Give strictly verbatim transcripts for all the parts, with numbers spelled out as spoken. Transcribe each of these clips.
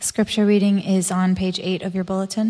Scripture reading is on page eight of your bulletin.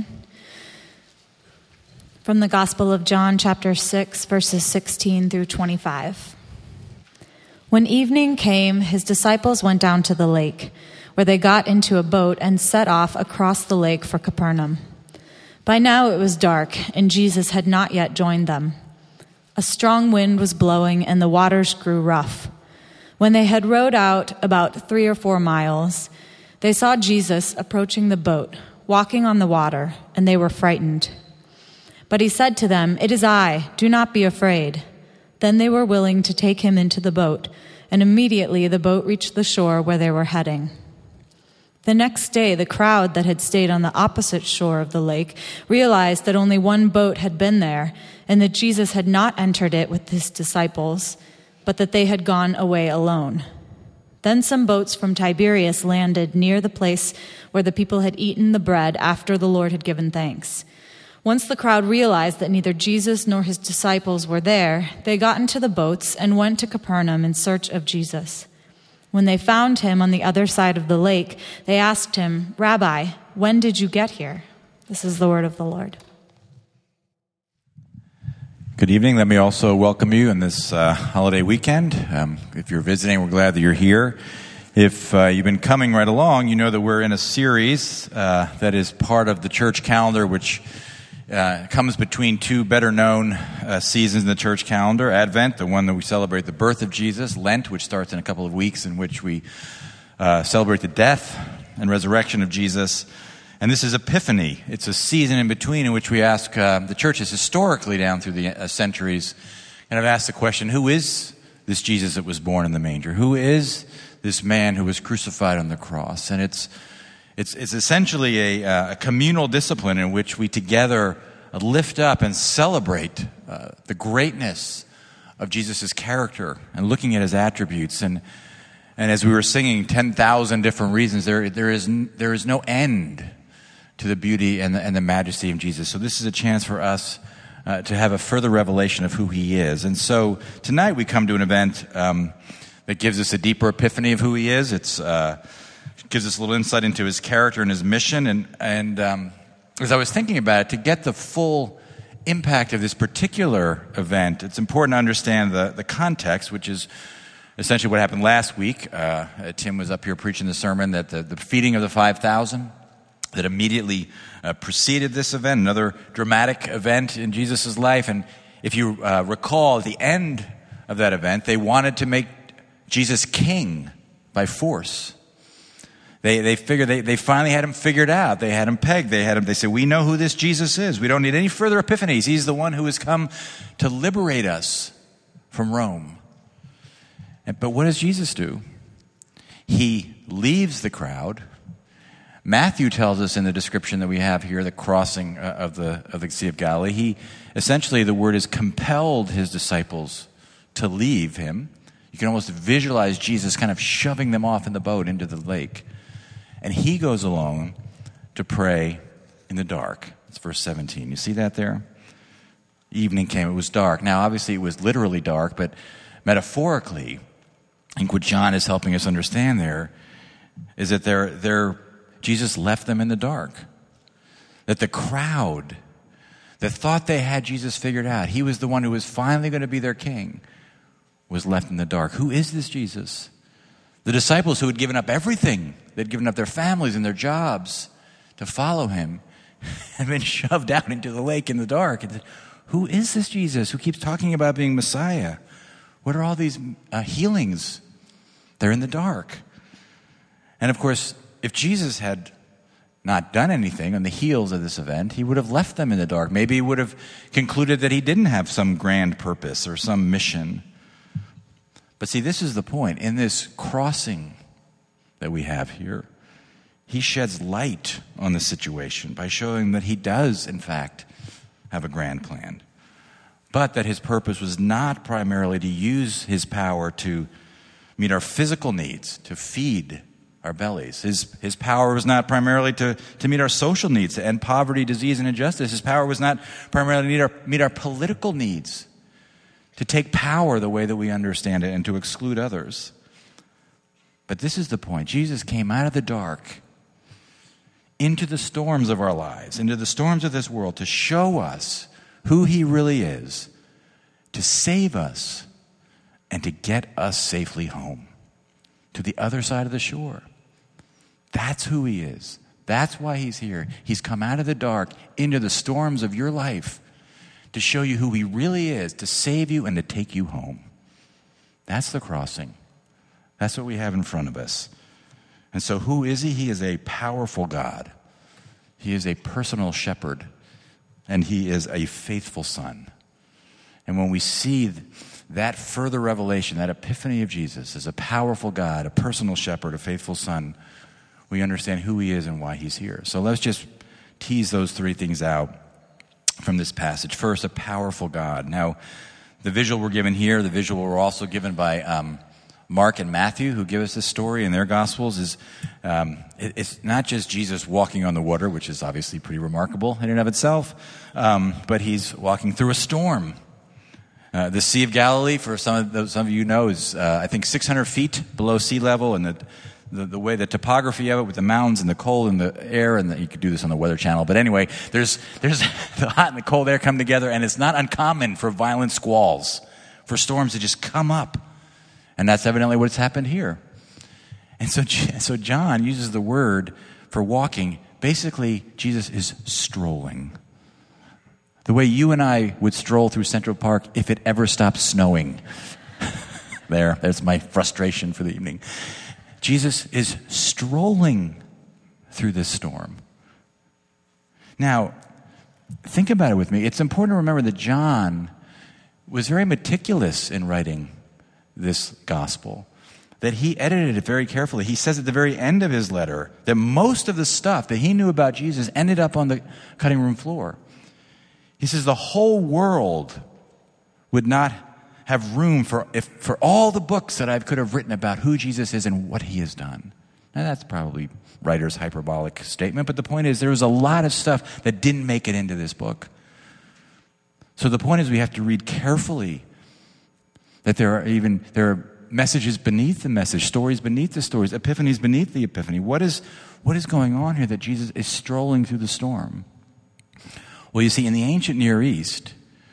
From the Gospel of John, chapter six, verses sixteen through twenty-five. When evening came, his disciples went down to the lake, where they got into a boat and set off across the lake for Capernaum. By now it was dark, and Jesus had not yet joined them. A strong wind was blowing, and the waters grew rough. When they had rowed out about three or four miles, they saw Jesus approaching the boat, walking on the water, and they were frightened. But he said to them, "It is I, do not be afraid." Then they were willing to take him into the boat, and immediately the boat reached the shore where they were heading. The next day, the crowd that had stayed on the opposite shore of the lake realized that only one boat had been there, and that Jesus had not entered it with his disciples, but that they had gone away alone. Then some boats from Tiberias landed near the place where the people had eaten the bread after the Lord had given thanks. Once the crowd realized that neither Jesus nor his disciples were there, they got into the boats and went to Capernaum in search of Jesus. When they found him on the other side of the lake, they asked him, "Rabbi, when did you get here?" This is the word of the Lord. Good evening. Let me also welcome you in this uh, holiday weekend. Um, if you're visiting, we're glad that you're here. If uh, you've been coming right along, you know that we're in a series uh, that is part of the church calendar, which uh, comes between two better-known uh, seasons in the church calendar. Advent, the one that we celebrate the birth of Jesus. Lent, which starts in a couple of weeks, in which we uh, celebrate the death and resurrection of Jesus. And this is Epiphany. It's a season in between in which we ask, uh, the church has historically down through the uh, centuries, and I've asked the question, who is this Jesus that was born in the manger? Who is this man who was crucified on the cross? And it's it's, it's essentially a, uh, a communal discipline in which we together lift up and celebrate uh, the greatness of Jesus' character and looking at his attributes. And and as we were singing ten thousand different reasons, there there is there is no end to the beauty and the, and the majesty of Jesus. So this is a chance for us uh, to have a further revelation of who he is. And so tonight we come to an event um, that gives us a deeper epiphany of who he is. It's uh, gives us a little insight into his character and his mission. And, and um, as I was thinking about it, to get the full impact of this particular event, it's important to understand the, the context, which is essentially what happened last week. Uh, Tim was up here preaching the sermon that the, the feeding of the five thousand that immediately uh, preceded this event, another dramatic event in Jesus' life. And if you uh, recall, at the end of that event, they wanted to make Jesus king by force. They they figured they, they finally had him figured out. They had him pegged. They had him. They said, "We know who this Jesus is. We don't need any further epiphanies. He's the one who has come to liberate us from Rome." And, but what does Jesus do? He leaves the crowd. Matthew tells us in the description that we have here, the crossing uh, of the of the Sea of Galilee, he essentially, the word is compelled his disciples to leave him. You can almost visualize Jesus kind of shoving them off in the boat into the lake. And he goes along to pray in the dark. It's verse seventeen. You see that there? Evening came, it was dark. Now, obviously, it was literally dark, but metaphorically, I think what John is helping us understand there is that they're they're Jesus left them in the dark. That the crowd that thought they had Jesus figured out, he was the one who was finally going to be their king, was left in the dark. Who is this Jesus? The disciples who had given up everything, they'd given up their families and their jobs to follow him, had been shoved out into the lake in the dark. And said, who is this Jesus who keeps talking about being Messiah? What are all these uh, healings? They're in the dark. And of course, if Jesus had not done anything on the heels of this event, he would have left them in the dark. Maybe he would have concluded that he didn't have some grand purpose or some mission. But see, this is the point. In this crossing that we have here, he sheds light on the situation by showing that he does, in fact, have a grand plan. But that his purpose was not primarily to use his power to meet our physical needs, to feed our bellies. His his power was not primarily to, to meet our social needs, to end poverty, disease, and injustice. His power was not primarily to meet our, meet our political needs, to take power the way that we understand it and to exclude others. But this is the point. Jesus came out of the dark into the storms of our lives, into the storms of this world, to show us who he really is, to save us, and to get us safely home to the other side of the shore. That's who he is. That's why he's here. He's come out of the dark into the storms of your life to show you who he really is, to save you and to take you home. That's the crossing. That's what we have in front of us. And so who is he? He is a powerful God. He is a personal shepherd. And he is a faithful son. And when we see that further revelation, that epiphany of Jesus as a powerful God, a personal shepherd, a faithful son, we understand who he is and why he's here. So let's just tease those three things out from this passage. First, a powerful God. Now, the visual we're given here, the visual we're also given by um, Mark and Matthew, who give us this story in their Gospels, is um, it, it's not just Jesus walking on the water, which is obviously pretty remarkable in and of itself, um, but he's walking through a storm. Uh, the Sea of Galilee, for some of, those, some of you know, is uh, I think six hundred feet below sea level, and the, the the way the topography of it with the mountains and the cold and the air, and the, you could do this on the Weather Channel. But anyway, there's there's the hot and the cold air come together, and it's not uncommon for violent squalls, for storms to just come up, and that's evidently what's happened here. And so so John uses the word for walking. Basically, Jesus is strolling. The way you and I would stroll through Central Park if it ever stopped snowing. there, there's my frustration for the evening. Jesus is strolling through this storm. Now, think about it with me. It's important to remember that John was very meticulous in writing this gospel, that he edited it very carefully. He says at the very end of his letter that most of the stuff that he knew about Jesus ended up on the cutting room floor. He says the whole world would not have room for if, for all the books that I could have written about who Jesus is and what he has done. Now, that's probably writer's hyperbolic statement, but the point is there was a lot of stuff that didn't make it into this book. So the point is we have to read carefully, that there are even there are messages beneath the message, stories beneath the stories, epiphanies beneath the epiphany. What is what is going on here that Jesus is strolling through the storm? Well, you see, in the ancient Near East,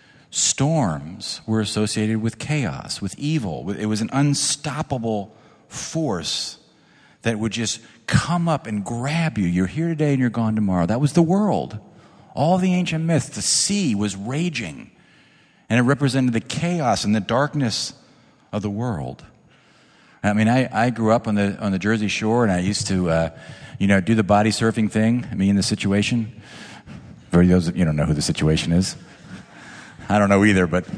storms were associated with chaos, with evil. It was an unstoppable force that would just come up and grab you. You're here today and you're gone tomorrow. That was the world. All the ancient myths, the sea was raging, and it represented the chaos and the darkness of the world. I mean, I, I grew up on the on the Jersey Shore, and I used to, uh, you know, do the body surfing thing. Me in the Situation. For those of you don't know who the Situation is, I don't know either. But,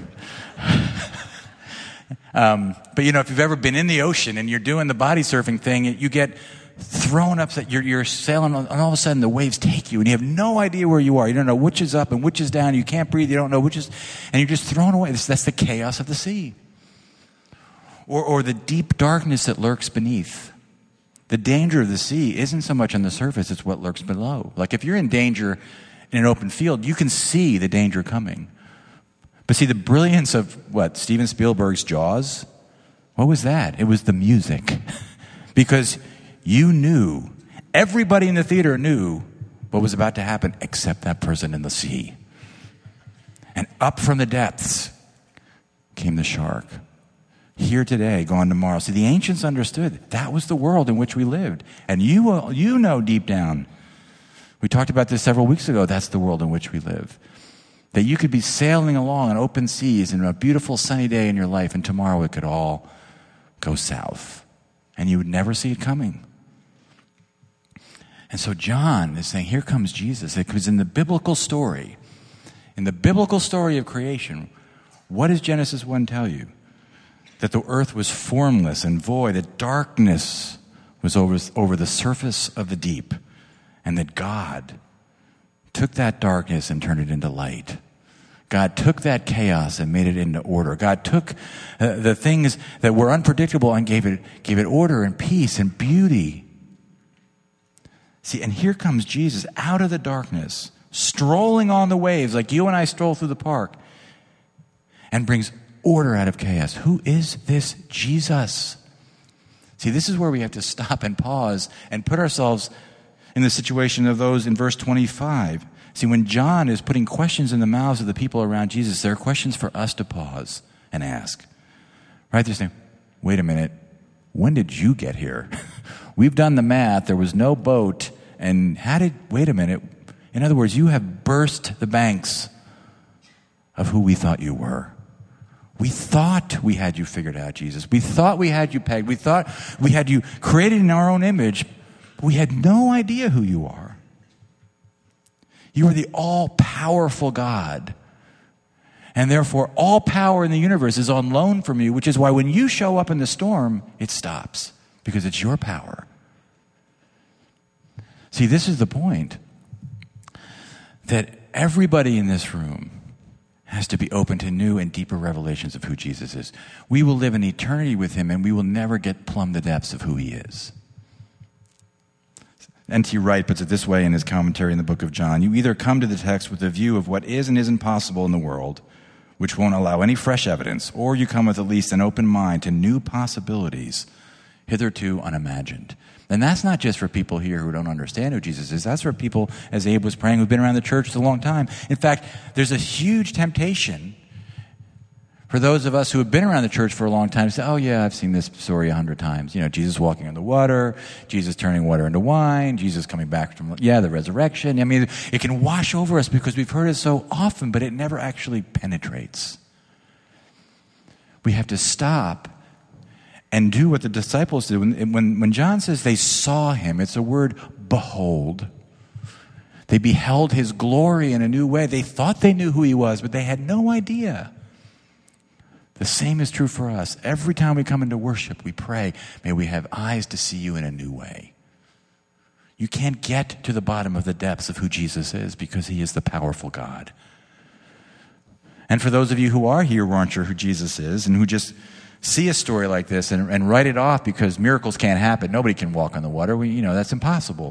um, but you know, if you've ever been in the ocean and you're doing the body surfing thing, you get thrown up. You're, you're sailing, and all of a sudden the waves take you, and you have no idea where you are. You don't know which is up and which is down. You can't breathe. You don't know which is, and you're just thrown away. That's the chaos of the sea, or or the deep darkness that lurks beneath. The danger of the sea isn't so much on the surface; it's what lurks below. Like if you're in danger in an open field, you can see the danger coming. But see, the brilliance of what? Steven Spielberg's Jaws? What was that? It was the music. Because you knew, everybody in the theater knew what was about to happen except that person in the sea. And up from the depths came the shark. Here today, gone tomorrow. See, the ancients understood that was the world in which we lived. And you, you know deep down, we talked about this several weeks ago, that's the world in which we live. That you could be sailing along on open seas in a beautiful sunny day in your life, and tomorrow it could all go south. And you would never see it coming. And so John is saying, here comes Jesus. Because in the biblical story, in the biblical story of creation, what does Genesis one tell you? That the earth was formless and void, that darkness was over, over the surface of the deep. And that God took that darkness and turned it into light. God took that chaos and made it into order. God took uh, the things that were unpredictable and gave it, gave it order and peace and beauty. See, and here comes Jesus out of the darkness, strolling on the waves like you and I stroll through the park, and brings order out of chaos. Who is this Jesus? See, this is where we have to stop and pause and put ourselves in the situation of those in verse twenty-five. See, when John is putting questions in the mouths of the people around Jesus, there are questions for us to pause and ask. Right? They're saying, wait a minute, when did you get here? We've done the math. There was no boat. And how did, wait a minute. In other words, you have burst the banks of who we thought you were. We thought we had you figured out, Jesus. We thought we had you pegged. We thought we had you created in our own image. But we had no idea who you are. You are the all-powerful God. And therefore, all power in the universe is on loan from you, which is why when you show up in the storm, it stops, because it's your power. See, this is the point, that everybody in this room has to be open to new and deeper revelations of who Jesus is. We will live in eternity with him, and we will never get plumb the depths of who he is. N T Wright puts it this way in his commentary in the book of John. You either come to the text with a view of what is and isn't possible in the world, which won't allow any fresh evidence, or you come with at least an open mind to new possibilities hitherto unimagined. And that's not just for people here who don't understand who Jesus is. That's for people, as Abe was praying, who've been around the church for a long time. In fact, there's a huge temptation for those of us who have been around the church for a long time to say, oh yeah, I've seen this story a hundred times. You know, Jesus walking on the water, Jesus turning water into wine, Jesus coming back from, yeah, the resurrection. I mean, it can wash over us because we've heard it so often, but it never actually penetrates. We have to stop and do what the disciples did. When, when, when John says they saw him, it's a word, behold. They beheld his glory in a new way. They thought they knew who he was, but they had no idea. The same is true for us. Every time we come into worship, we pray, may we have eyes to see you in a new way. You can't get to the bottom of the depths of who Jesus is because he is the powerful God. And for those of you who are here who aren't sure who Jesus is and who just see a story like this and, and write it off because miracles can't happen, nobody can walk on the water, we, you know, that's impossible.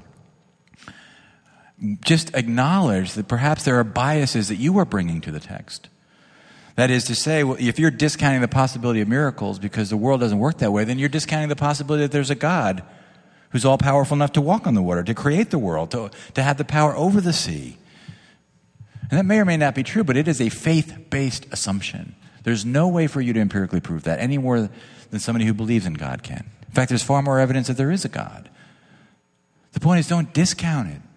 Just acknowledge that perhaps there are biases that you are bringing to the text. That is to say, well, if you're discounting the possibility of miracles because the world doesn't work that way, then you're discounting the possibility that there's a God who's all-powerful enough to walk on the water, to create the world, to, to have the power over the sea. And that may or may not be true, but it is a faith-based assumption. There's no way for you to empirically prove that any more than somebody who believes in God can. In fact, there's far more evidence that there is a God. The point is, don't discount it.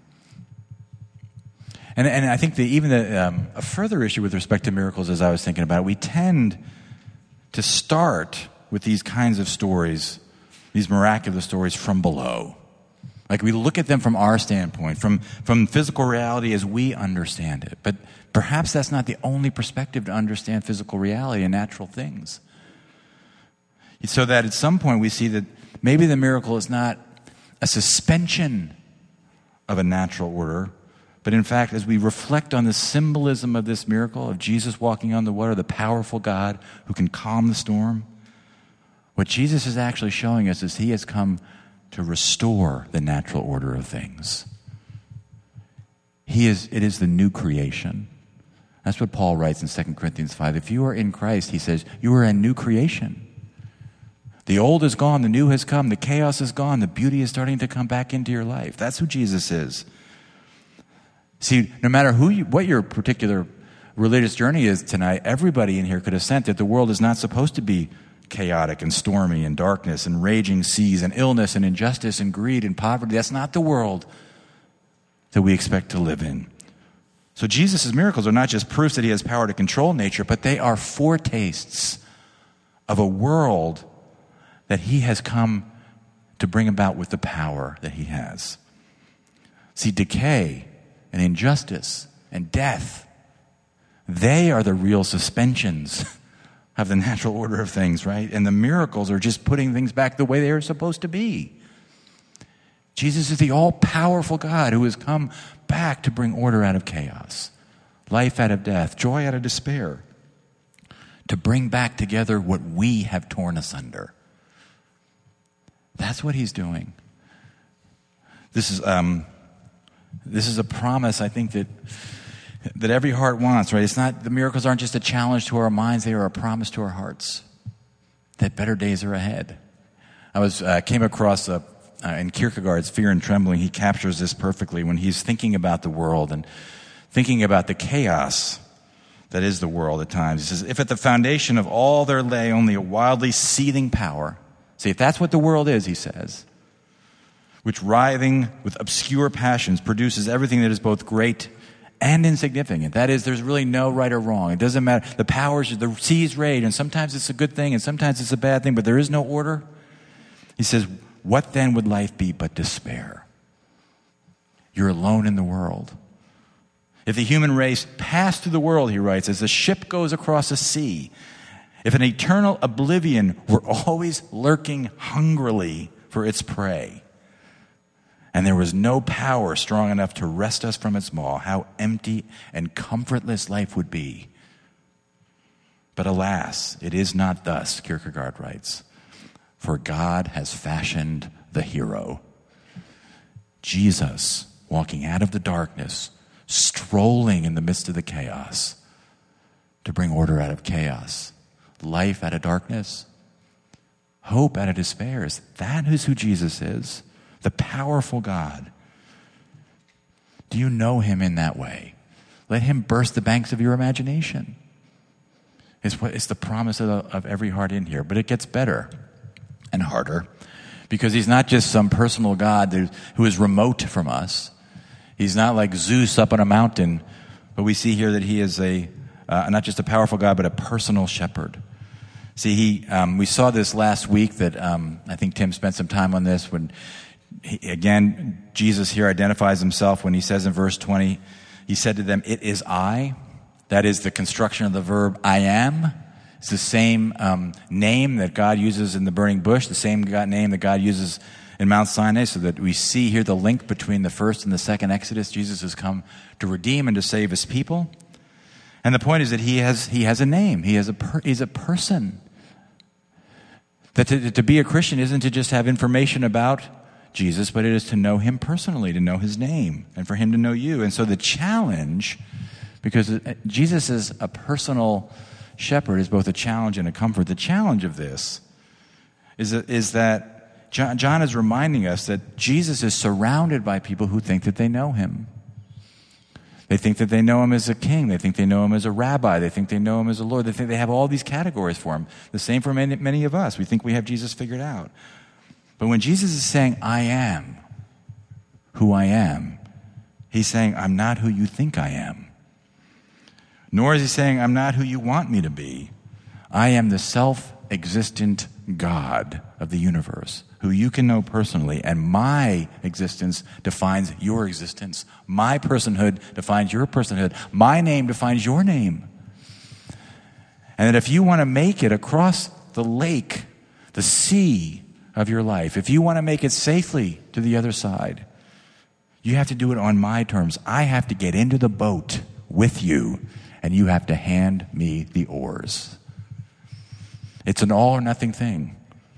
And, and I think that even the, um, a further issue with respect to miracles, as I was thinking about it, we tend to start with these kinds of stories, these miraculous stories from below. Like we look at them from our standpoint, from, from physical reality as we understand it. But perhaps that's not the only perspective to understand physical reality and natural things. So that at some point we see that maybe the miracle is not a suspension of a natural order, but in fact, as we reflect on the symbolism of this miracle, of Jesus walking on the water, the powerful God who can calm the storm, what Jesus is actually showing us is he has come to restore the natural order of things. He is, it is the new creation. That's what Paul writes in Second Corinthians five. If you are in Christ, he says, you are a new creation. The old is gone, the new has come, the chaos is gone, the beauty is starting to come back into your life. That's who Jesus is. See, no matter who you, what your particular religious journey is tonight, everybody in here could assent that the world is not supposed to be chaotic and stormy and darkness and raging seas and illness and injustice and greed and poverty. That's not the world that we expect to live in. So Jesus' miracles are not just proofs that he has power to control nature, but they are foretastes of a world that he has come to bring about with the power that he has. See, decay and injustice and death, they are the real suspensions of the natural order of things, right? And the miracles are just putting things back the way they are supposed to be. Jesus is the all-powerful God who has come back to bring order out of chaos, life out of death, joy out of despair, to bring back together what we have torn asunder. That's what he's doing. This is um, this is a promise, I think, that that every heart wants, right? It's not, the miracles aren't just a challenge to our minds, they are a promise to our hearts that better days are ahead. I was uh, came across a uh, in Kierkegaard's Fear and Trembling, he captures this perfectly when he's thinking about the world and thinking about the chaos that is the world at times. He says, if at the foundation of all there lay only a wildly seething power, see, if that's what the world is, he says, which writhing with obscure passions produces everything that is both great and insignificant. That is, there's really no right or wrong. It doesn't matter. The powers, the seas rage, and sometimes it's a good thing and sometimes it's a bad thing, but there is no order. He says, what then would life be but despair? You're alone in the world. If the human race passed through the world, he writes, as a ship goes across a sea, if an eternal oblivion were always lurking hungrily for its prey, and there was no power strong enough to wrest us from its maw, how empty and comfortless life would be. But alas, it is not thus, Kierkegaard writes, for God has fashioned the hero. Jesus, walking out of the darkness, strolling in the midst of the chaos to bring order out of chaos, life out of darkness, hope out of despair. That is who Jesus is, the powerful God. Do you know him in that way? Let him burst the banks of your imagination. It's, what, it's the promise of, of every heart in here, but it gets better and harder because he's not just some personal God who is remote from us. He's not like Zeus up on a mountain, but we see here that he is a uh, not just a powerful God, but a personal shepherd. See, he um, we saw this last week that um, I think Tim spent some time on this when, he, again, Jesus here identifies himself when he says in verse twenty, he said to them, "It is I." That is the construction of the verb "I am." It's the same um, name that God uses in the burning bush, the same God, name that God uses in Mount Sinai, so that we see here the link between the first and the second Exodus. Jesus has come to redeem and to save his people. And the point is that he has he has a name. He has a per, he's a person. That to, to be a Christian isn't to just have information about Jesus, but it is to know him personally, to know his name, and for him to know you. And so the challenge, because Jesus is a personal shepherd, is both a challenge and a comfort. The challenge of this is that, is that John, John is reminding us that Jesus is surrounded by people who think that they know him. They think that they know him as a king. They think they know him as a rabbi. They think they know him as a Lord. They think they have all these categories for him. The same for many, many of us. We think we have Jesus figured out. But when Jesus is saying, "I am who I am," he's saying, "I'm not who you think I am." Nor is he saying, "I'm not who you want me to be." I am the self-existent God of the universe, who you can know personally, and my existence defines your existence. My personhood defines your personhood. My name defines your name. And that if you want to make it across the lake, the sea of your life, if you want to make it safely to the other side, you have to do it on my terms. I have to get into the boat with you, and you have to hand me the oars. It's an all or nothing thing.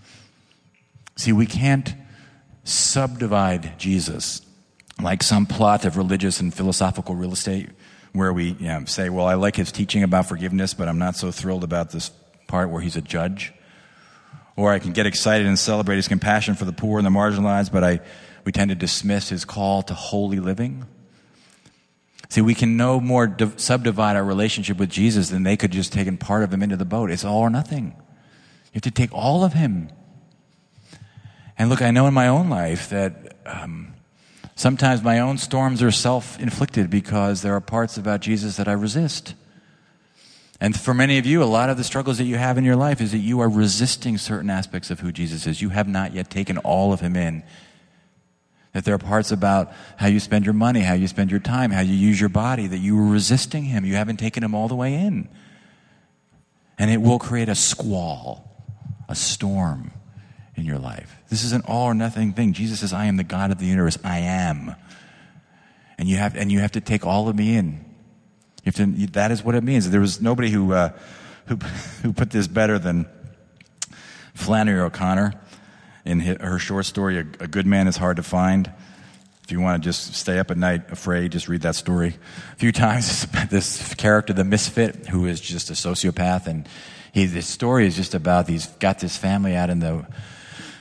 See, we can't subdivide Jesus like some plot of religious and philosophical real estate where we you know, say, well, I like his teaching about forgiveness, but I'm not so thrilled about this part where he's a judge. Or I can get excited and celebrate his compassion for the poor and the marginalized, but I we tend to dismiss his call to holy living. See, we can no more div- subdivide our relationship with Jesus than they could just take part of him into the boat. It's all or nothing. You have to take all of him. And look, I know in my own life that um, sometimes my own storms are self-inflicted because there are parts about Jesus that I resist. And for many of you, a lot of the struggles that you have in your life is that you are resisting certain aspects of who Jesus is. You have not yet taken all of him in. That there are parts about how you spend your money, how you spend your time, how you use your body, that you are resisting him. You haven't taken him all the way in. And it will create a squall, a storm in your life. This is an all or nothing thing. Jesus says, "I am the God of the universe. I am." And you have and you have to take all of me in. You have to, that is what it means. There was nobody who uh, who who put this better than Flannery O'Connor in her short story, A, A Good Man is Hard to Find. If you want to just stay up at night afraid, just read that story a few times. This character, the misfit, who is just a sociopath, and he, this story is just about these got this family out in the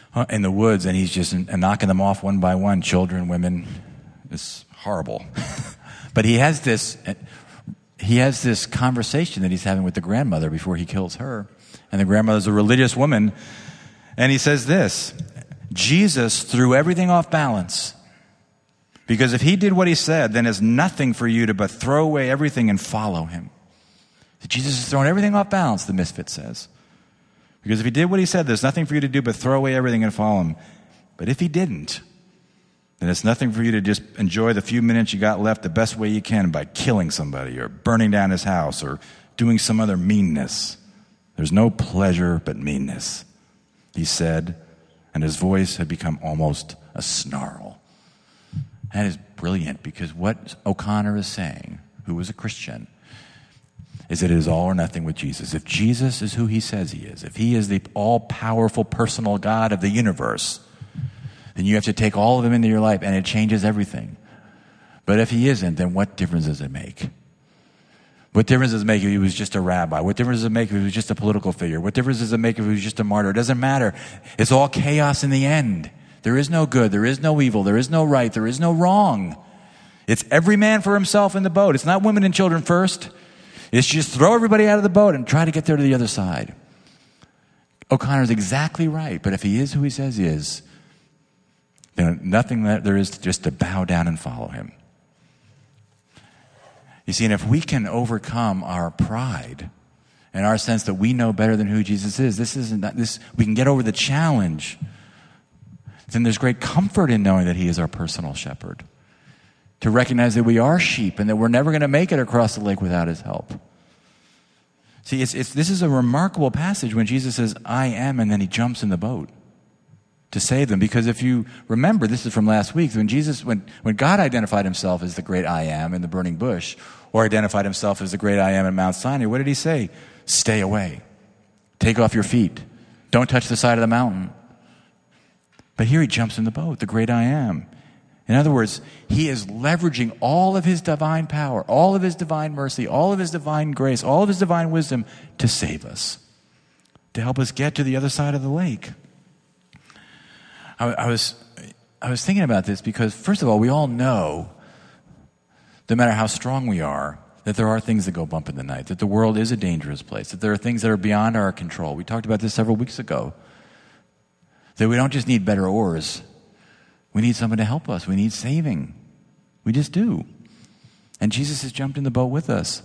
in the woods, and he's just knocking them off one by one, children, women. It's horrible. But he has this he has this conversation that he's having with the grandmother before he kills her. And the grandmother's a religious woman. And he says this, Jesus threw everything off balance. Because if he did what he said, then it's nothing for you to but throw away everything and follow him. Jesus has thrown everything off balance, the misfit says. Because if he did what he said, there's nothing for you to do but throw away everything and follow him. But if he didn't, then it's nothing for you to just enjoy the few minutes you got left the best way you can by killing somebody or burning down his house or doing some other meanness. There's no pleasure but meanness, he said, and his voice had become almost a snarl. That is brilliant, because what O'Connor is saying, who was a Christian, is that it is all or nothing with Jesus. If Jesus is who he says he is, if he is the all-powerful personal God of the universe, then you have to take all of him into your life, and it changes everything. But if he isn't, then what difference does it make? What difference does it make if he was just a rabbi? What difference does it make if he was just a political figure? What difference does it make if he was just a martyr? It doesn't matter. It's all chaos in the end. There is no good. There is no evil. There is no right. There is no wrong. It's every man for himself in the boat. It's not women and children first. It's just throw everybody out of the boat and try to get there to the other side. O'Connor's exactly right. But if he is who he says he is, then nothing that there is just to bow down and follow him. You see, and if we can overcome our pride and our sense that we know better than who Jesus is, this isn't this. We can get over the challenge. Then there's great comfort in knowing that he is our personal shepherd. To recognize that we are sheep and that we're never going to make it across the lake without his help. See, it's, it's, this is a remarkable passage when Jesus says, I am, and then he jumps in the boat to save them. Because if you remember, this is from last week, when Jesus, when, when God identified himself as the great I am in the burning bush, or identified himself as the great I am in Mount Sinai, what did he say? Stay away. Take off your feet. Don't touch the side of the mountain. But here he jumps in the boat, the great I am. In other words, he is leveraging all of his divine power, all of his divine mercy, all of his divine grace, all of his divine wisdom to save us, to help us get to the other side of the lake. I, I was, I was thinking about this because, first of all, we all know, no matter how strong we are, that there are things that go bump in the night, that the world is a dangerous place, that there are things that are beyond our control. We talked about this several weeks ago. That we don't just need better oars. We need someone to help us. We need saving. We just do. And Jesus has jumped in the boat with us.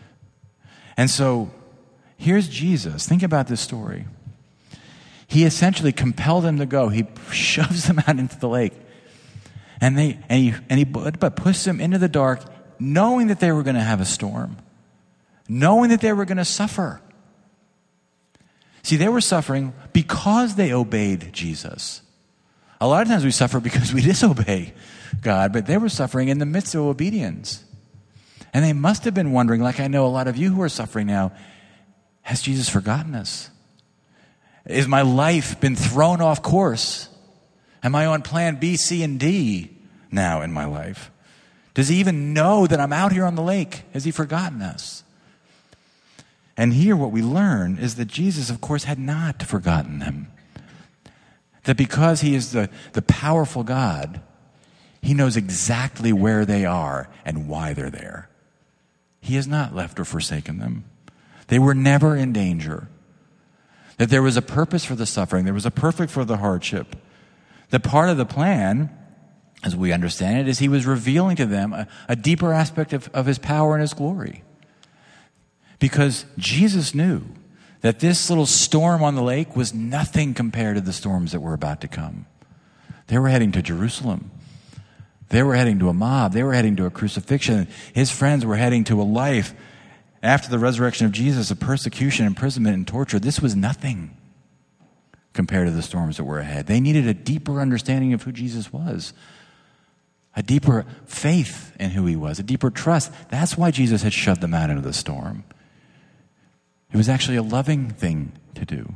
And so, here's Jesus. Think about this story. He essentially compelled them to go. He shoves them out into the lake. And they and he and he but pushed them into the dark, knowing that they were going to have a storm. Knowing that they were going to suffer. See, they were suffering because they obeyed Jesus. A lot of times we suffer because we disobey God, but they were suffering in the midst of obedience. And they must have been wondering, like I know a lot of you who are suffering now, has Jesus forgotten us? Is my life been thrown off course? Am I on plan B, C, and D now in my life? Does he even know that I'm out here on the lake? Has he forgotten us? And here what we learn is that Jesus, of course, had not forgotten them. That because he is the, the powerful God, he knows exactly where they are and why they're there. He has not left or forsaken them. They were never in danger. That there was a purpose for the suffering. There was a purpose for the hardship. That part of the plan, as we understand it, is he was revealing to them a, a deeper aspect of, of his power and his glory. Because Jesus knew that this little storm on the lake was nothing compared to the storms that were about to come. They were heading to Jerusalem. They were heading to a mob. They were heading to a crucifixion. His friends were heading to a life after the resurrection of Jesus of persecution, imprisonment, and torture. This was nothing compared to the storms that were ahead. They needed a deeper understanding of who Jesus was, a deeper faith in who he was, a deeper trust. That's why Jesus had shoved them out into the storm. It was actually a loving thing to do.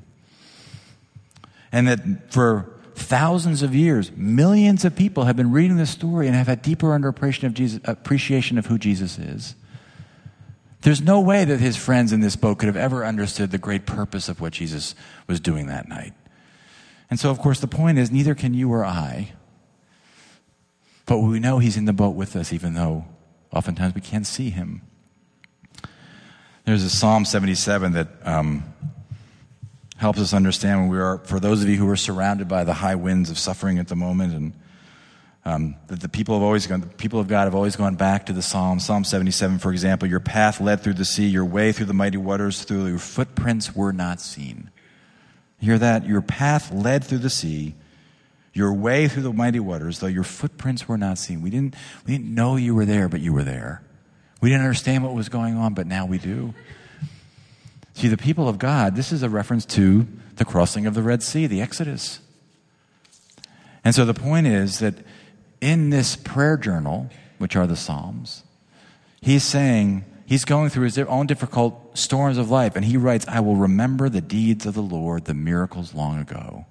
And that for thousands of years, millions of people have been reading this story and have had deeper appreciation of Jesus, appreciation of who Jesus is. There's no way that his friends in this boat could have ever understood the great purpose of what Jesus was doing that night. And so, of course, the point is neither can you or I. But we know he's in the boat with us, even though oftentimes we can't see him. There's a Psalm seventy-seven that um, helps us understand when we are, for those of you who are surrounded by the high winds of suffering at the moment, and um, that the people have always gone, the people of God have always gone back to the Psalm. Psalm seventy-seven, for example, your path led through the sea, your way through the mighty waters, through your footprints were not seen. Hear that? Your path led through the sea, your way through the mighty waters, though your footprints were not seen. We didn't, we didn't know you were there, but you were there. We didn't understand what was going on, but now we do. See, the people of God, this is a reference to the crossing of the Red Sea, the Exodus. And so the point is that in this prayer journal, which are the Psalms, he's saying, he's going through his own difficult storms of life, and he writes, I will remember the deeds of the Lord, the miracles long ago.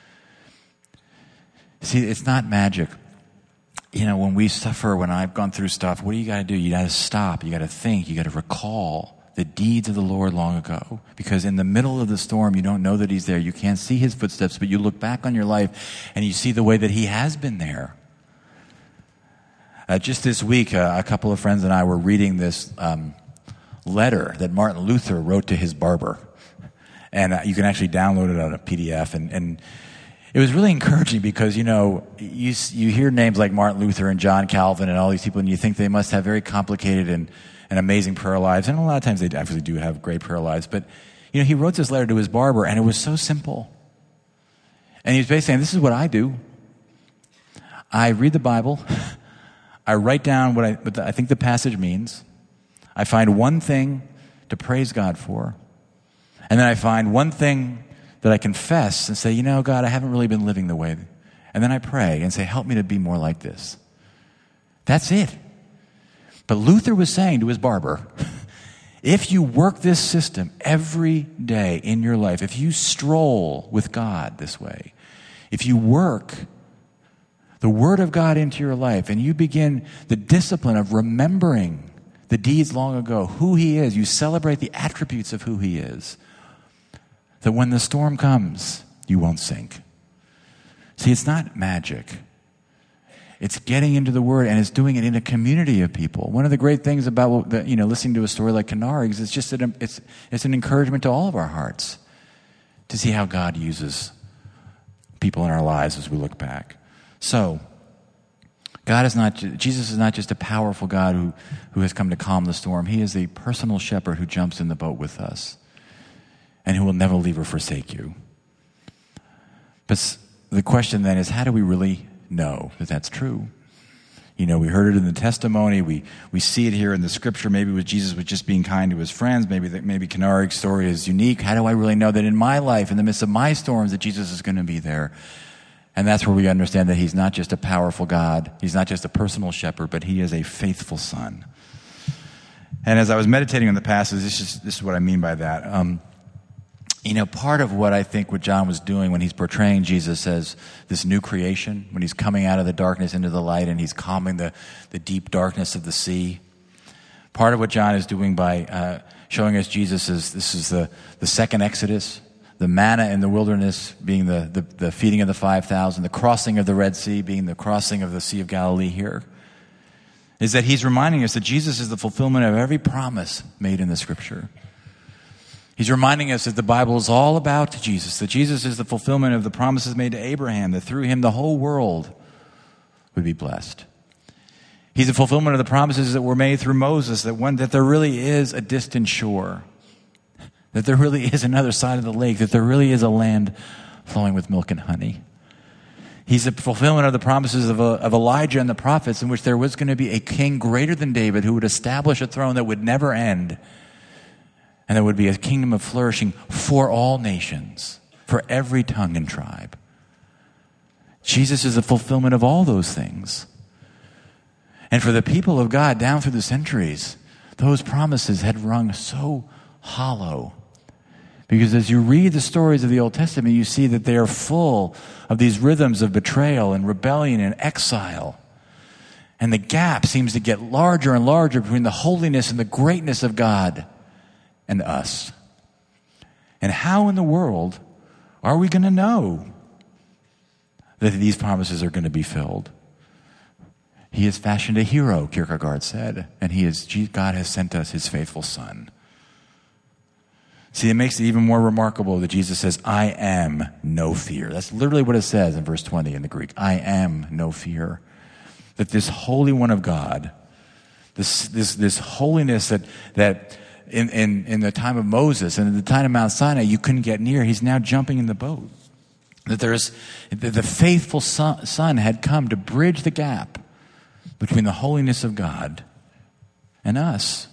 See, it's not magic. You know, when we suffer, when I've gone through stuff, what do you got to do? You got to stop. You got to think. You got to recall the deeds of the Lord long ago. Because in the middle of the storm, you don't know that he's there. You can't see his footsteps, but you look back on your life and you see the way that he has been there. Uh, just this week, uh, a couple of friends and I were reading this um, letter that Martin Luther wrote to his barber. And uh, you can actually download it on a P D F. And, and it was really encouraging because, you know, you you hear names like Martin Luther and John Calvin and all these people, and you think they must have very complicated and, and amazing prayer lives. And a lot of times they actually do have great prayer lives. But, you know, he wrote this letter to his barber, and it was so simple. And he was basically saying, this is what I do. I read the Bible. I write down what I, what I think the passage means. I find one thing to praise God for. And then I find one thing that I confess and say, you know, God, I haven't really been living the way. And then I pray and say, help me to be more like this. That's it. But Luther was saying to his barber, if you work this system every day in your life, if you stroll with God this way, if you work the Word of God into your life and you begin the discipline of remembering the deeds long ago, who he is, you celebrate the attributes of who he is, that when the storm comes, you won't sink. See, it's not magic. It's getting into the Word, and it's doing it in a community of people. One of the great things about the, you know listening to a story like Canards is just that it's it's an encouragement to all of our hearts to see how God uses people in our lives as we look back. So, God is not Jesus is not just a powerful God who who has come to calm the storm. He is a personal shepherd who jumps in the boat with us, and who will never leave or forsake you. But the question then is, how do we really know that that's true? You know, we heard it in the testimony. We we see it here in the scripture. Maybe with Jesus was just being kind to his friends. Maybe that maybe Canards' story is unique. How do I really know that in my life, in the midst of my storms, that Jesus is going to be there? And that's where we understand that he's not just a powerful God. He's not just a personal shepherd, but he is a faithful son. And as I was meditating on the passage, this is, this is what I mean by that. Um, You know, part of what I think what John was doing when he's portraying Jesus as this new creation, when he's coming out of the darkness into the light and he's calming the, the deep darkness of the sea, part of what John is doing by uh, showing us Jesus is this is the, the second Exodus, the manna in the wilderness being the, the, the feeding of the five thousand, the crossing of the Red Sea being the crossing of the Sea of Galilee here, is that he's reminding us that Jesus is the fulfillment of every promise made in the Scripture. He's reminding us that the Bible is all about Jesus, that Jesus is the fulfillment of the promises made to Abraham, that through him the whole world would be blessed. He's the fulfillment of the promises that were made through Moses, that one that there really is a distant shore, that there really is another side of the lake, that there really is a land flowing with milk and honey. He's the fulfillment of the promises of, uh, of Elijah and the prophets, in which there was going to be a king greater than David who would establish a throne that would never end. And there would be a kingdom of flourishing for all nations, for every tongue and tribe. Jesus is the fulfillment of all those things. And for the people of God down through the centuries, those promises had rung so hollow. Because as you read the stories of the Old Testament, you see that they are full of these rhythms of betrayal and rebellion and exile. And the gap seems to get larger and larger between the holiness and the greatness of God and us. And how in the world are we going to know that these promises are going to be filled. He has fashioned a hero, Kierkegaard said, and he is, God has sent us his faithful son. See, it makes it even more remarkable that Jesus says, I am no fear. That's literally what it says in verse twenty in the Greek. I am no fear. That this Holy One of God, this this this holiness that that in, in, in the time of Moses and in the time of Mount Sinai you couldn't get near, he's now jumping in the boat. That there's that the faithful son, son had come to bridge the gap between the holiness of God and us.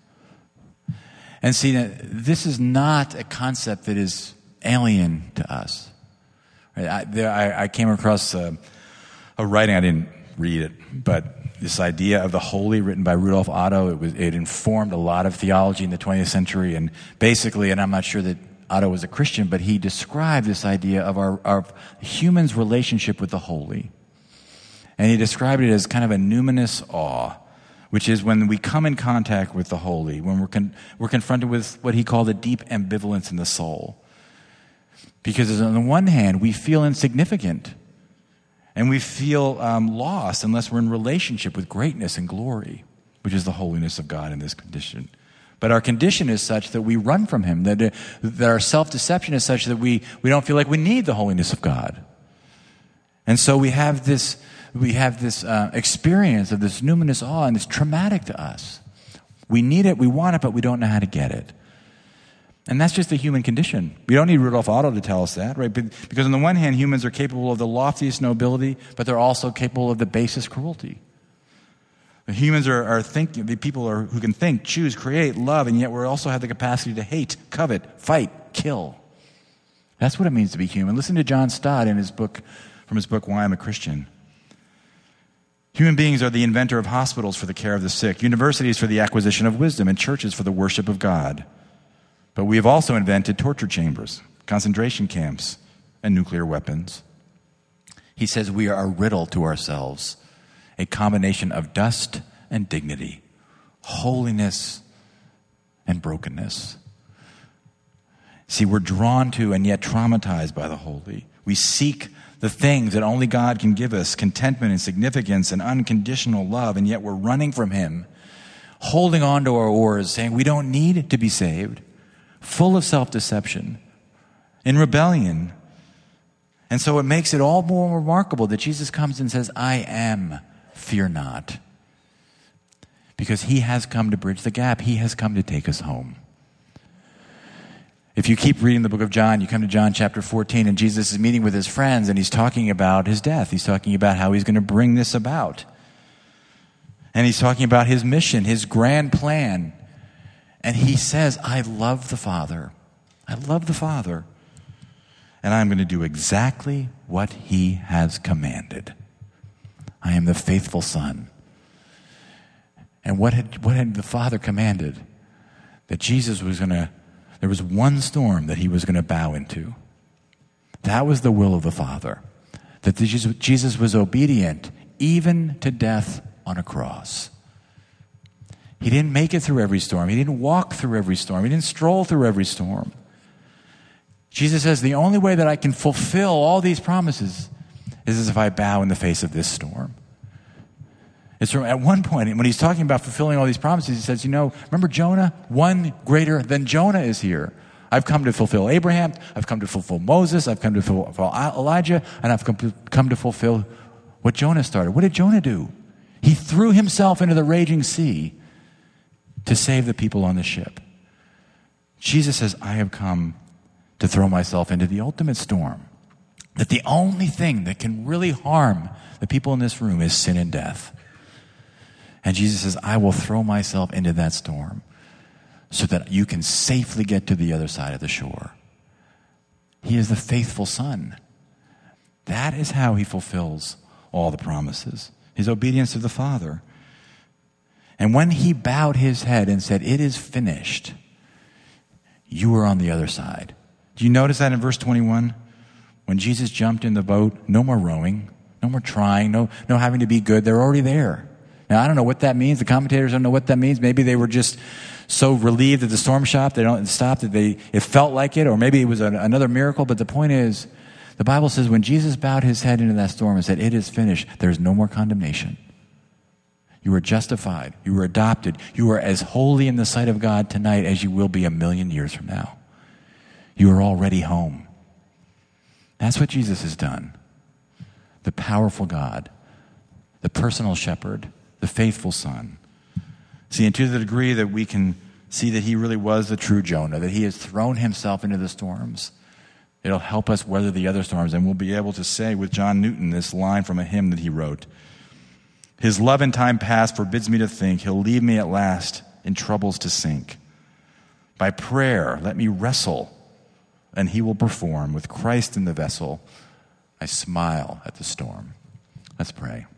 And see, this is not a concept that is alien to us. I, there, I, I came across a, a writing, I didn't read it, but this idea of the holy written by Rudolf Otto, it, was, it informed a lot of theology in the twentieth century. And basically, and I'm not sure that Otto was a Christian, but he described this idea of our, our human's relationship with the holy. And he described it as kind of a numinous awe, which is when we come in contact with the holy, when we're con- we're confronted with what he called a deep ambivalence in the soul. Because on the one hand, we feel insignificant, and we feel um, lost unless we're in relationship with greatness and glory, which is the holiness of God in this condition. But our condition is such that we run from him, that, uh, that our self-deception is such that we, we don't feel like we need the holiness of God. And so we have this we have this uh, experience of this numinous awe, and it's traumatic to us. We need it, we want it, but we don't know how to get it. And that's just the human condition. We don't need Rudolf Otto to tell us that, right? Because on the one hand, humans are capable of the loftiest nobility, but they're also capable of the basest cruelty. The humans are, are thinking, the people are, who can think, choose, create, love, and yet we also have the capacity to hate, covet, fight, kill. That's what it means to be human. Listen to John Stott in his book, from his book, Why I'm a Christian. Human beings are the inventor of hospitals for the care of the sick, universities for the acquisition of wisdom, and churches for the worship of God. But we have also invented torture chambers, concentration camps, and nuclear weapons. He says we are a riddle to ourselves, a combination of dust and dignity, holiness and brokenness. See, we're drawn to and yet traumatized by the holy. We seek the things that only God can give us, contentment and significance and unconditional love, and yet we're running from him, holding on to our oars, saying we don't need to be saved, full of self-deception, in rebellion. And so it makes it all more remarkable that Jesus comes and says, I am, fear not. Because he has come to bridge the gap. He has come to take us home. If you keep reading the book of John, you come to John chapter fourteen, and Jesus is meeting with his friends, and he's talking about his death. He's talking about how he's going to bring this about. And he's talking about his mission, his grand plan. And he says, I love the Father. I love the Father. And I'm going to do exactly what he has commanded. I am the faithful Son. And what had, what had the Father commanded? That Jesus was going to There was one storm that he was going to bow into. That was the will of the Father. That Jesus was obedient even to death on a cross. He didn't make it through every storm. He didn't walk through every storm. He didn't stroll through every storm. Jesus says, the only way that I can fulfill all these promises is as if I bow in the face of this storm. It's from, at one point, when he's talking about fulfilling all these promises, he says, you know, remember Jonah? One greater than Jonah is here. I've come to fulfill Abraham. I've come to fulfill Moses. I've come to fulfill Elijah. And I've come to, come to fulfill what Jonah started. What did Jonah do? He threw himself into the raging sea to save the people on the ship. Jesus says, I have come to throw myself into the ultimate storm. That the only thing that can really harm the people in this room is sin and death. And Jesus says, I will throw myself into that storm so that you can safely get to the other side of the shore. He is the faithful Son. That is how he fulfills all the promises. His obedience to the Father. And when he bowed his head and said, it is finished, you were on the other side. Do you notice that in verse twenty-one? When Jesus jumped in the boat, no more rowing, no more trying, no, no having to be good. They're already there. Now, I don't know what that means. The commentators don't know what that means. Maybe they were just so relieved at the storm stop, they don't stop that they it felt like it, or maybe it was a, another miracle. But the point is The Bible says when Jesus bowed his head into that storm and said, "It is finished," there's no more condemnation. You were justified. You were adopted. You are as holy in the sight of God tonight as you will be a million years from now. You are already home. That's what Jesus has done. The powerful God, the personal shepherd, the faithful Son. See, and to the degree that we can see that he really was the true Jonah, that he has thrown himself into the storms, it'll help us weather the other storms, and we'll be able to say with John Newton this line from a hymn that he wrote: "His love in time past forbids me to think he'll leave me at last in troubles to sink. By prayer let me wrestle, and he will perform. With Christ in the vessel, I smile at the storm." Let's pray.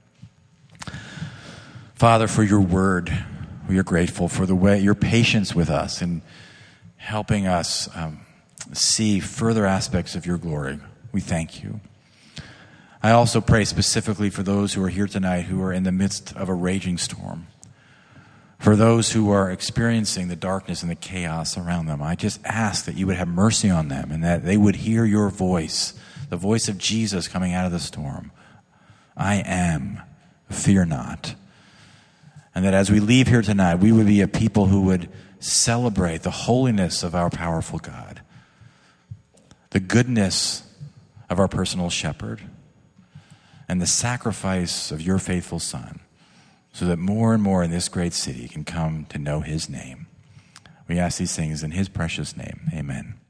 Father, for your word, we are grateful for the way, your patience with us in helping us um, see further aspects of your glory. We thank you. I also pray specifically for those who are here tonight who are in the midst of a raging storm. For those who are experiencing the darkness and the chaos around them, I just ask that you would have mercy on them and that they would hear your voice, the voice of Jesus coming out of the storm. I am, fear not. And that as we leave here tonight, we would be a people who would celebrate the holiness of our powerful God, the goodness of our personal shepherd, and the sacrifice of your faithful Son, so that more and more in this great city can come to know his name. We ask these things in his precious name. Amen.